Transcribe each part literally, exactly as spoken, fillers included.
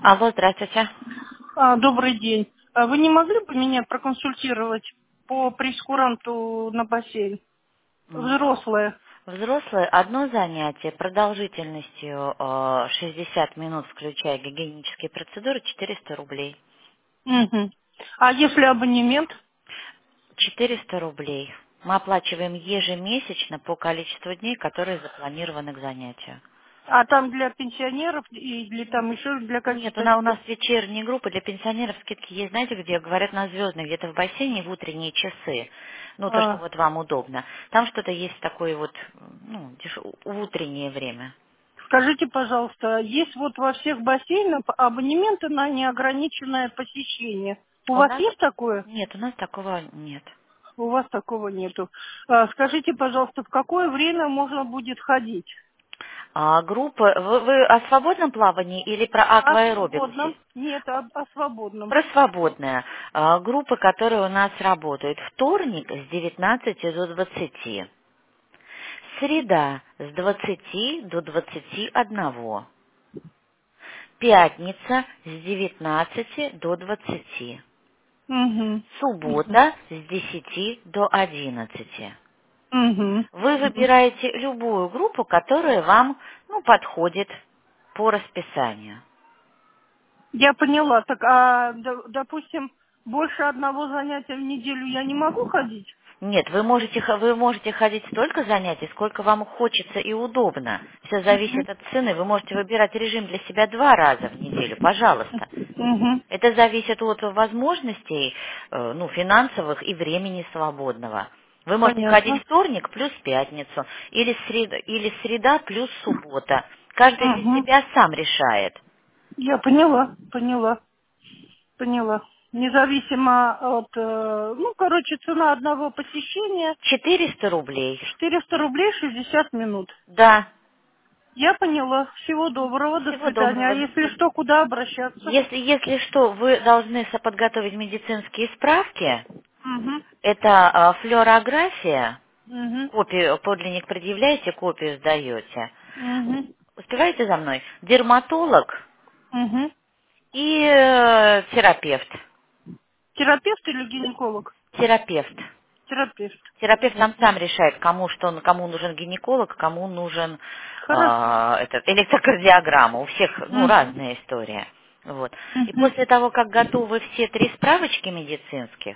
Алло, здравствуйте. А, добрый день. А вы не могли бы меня проконсультировать по прейскуранту на бассейн? М. Взрослые. Взрослые одно занятие продолжительностью э, шестьдесят минут, включая гигиенические процедуры, четыреста рублей. Мгм. А если абонемент? четыреста рублей. Мы оплачиваем ежемесячно по количеству дней, которые запланированы к занятию. А там для пенсионеров или там еще для Нет, у каких-то нас, у лиц? нас вечерние группы для пенсионеров, скидки есть, знаете, где говорят на звездные, где-то в бассейне в утренние часы. Ну, то, что А, вот вам удобно. Там что-то есть такое вот, ну, деш- в утреннее время. скажите, пожалуйста, есть вот во всех бассейнах абонементы на неограниченное посещение. У У вас нас есть такое? нет, у нас такого нет. У вас такого нету. А, скажите, пожалуйста, в какое время можно будет ходить? А группа, вы, вы о свободном плавании или про О акваэробику? свободном? Нет, о, о свободном. Про свободное. А, группы, которые у нас работают. Вторник с девятнадцати до двадцати. Среда с двадцати до двадцати одного. Пятница с девятнадцати до двадцати. Угу. Суббота с десяти до одиннадцати. Угу. Вы выбираете любую группу, которая вам, ну, подходит по расписанию. Я поняла. Так, а, д- допустим, больше одного занятия в неделю я не могу ходить? Нет, вы можете, х- вы можете ходить столько занятий, сколько вам хочется и удобно. Все зависит от цены. Вы можете выбирать режим для себя два раза в неделю, пожалуйста. Угу. Это зависит от возможностей, э, ну, финансовых и времени свободного. Вы можете ходить Понятно. вторник плюс пятницу, или среда, или среда плюс суббота. Каждый для Угу. себя сам решает. Я поняла, поняла, поняла. Независимо от, э, ну, короче, цена одного посещения четыреста рублей. четыреста рублей шестьдесят минут. Да. Я поняла. Всего доброго, до Всего свидания. А доброго, до если свидания. что, куда обращаться? Если, если что, вы должны со- подготовить медицинские справки. Угу. Это а, флюорография, Угу. копию, подлинник предъявляете, копию сдаете. Угу. Успеваете за мной? Дерматолог Угу. и э, терапевт. Терапевт или гинеколог? Терапевт. Терапевт. Терапевт там Понятно. сам решает, кому что, кому нужен гинеколог, кому нужен Хорошо. а, этот, электрокардиограмма. У всех, ну, Мгм. разная история. Вот. И Мгм. после того, как готовы все три справочки медицинских,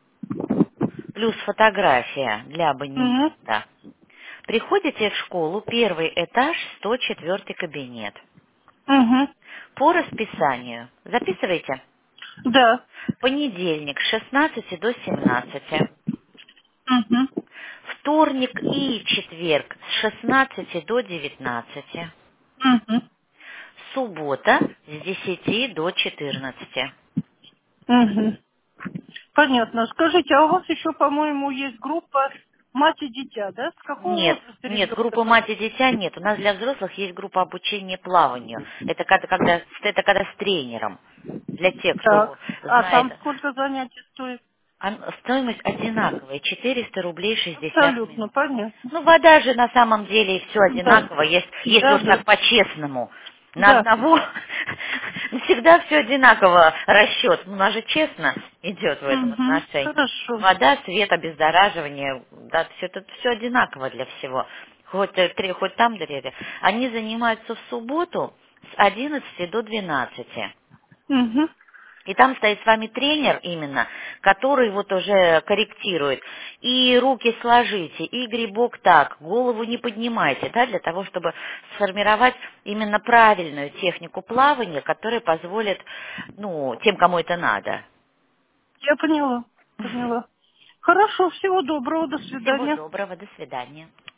плюс фотография для Мгм. абонемента, приходите в школу, первый этаж, сто четвёртый кабинет. Мгм. По расписанию. Записывайте. Да. Понедельник с шестнадцати до семнадцати. Мгм. Вторник и четверг с шестнадцати до девятнадцати. Мгм. Суббота с десяти до четырнадцати. Мгм. Понятно. Скажите, а у вас еще, по-моему, есть группа мать и дитя, да? С какого Нет, возраста нет, ребенка группы там? мать и дитя нет. У нас для взрослых есть группа обучения плаванию. Это когда, когда, это когда с тренером. Для тех, кто Так. А там знает. сколько занятий стоит? А стоимость одинаковая, четыреста рублей шестьдесят Абсолютно минут. понятно. Ну, вода же на самом деле все Да. одинаково, если, если Да, уж да. так по-честному. На Да. одного всегда все одинаково расчет. У нас же честно идет в этом Угу. отношении. Хорошо. Вода, свет, обездораживание, да, все это все одинаково для всего. Хоть, э, три- хоть там, деревья. Они занимаются в субботу с одиннадцати до двенадцати. Угу. И там стоит с вами тренер именно, который вот уже корректирует. И руки сложите, и грибок так, голову не поднимайте, да, для того, чтобы сформировать именно правильную технику плавания, которая позволит, ну, тем, кому это надо. Я поняла. Поняла. Хорошо. Всего доброго. До Всего свидания. доброго, до свидания.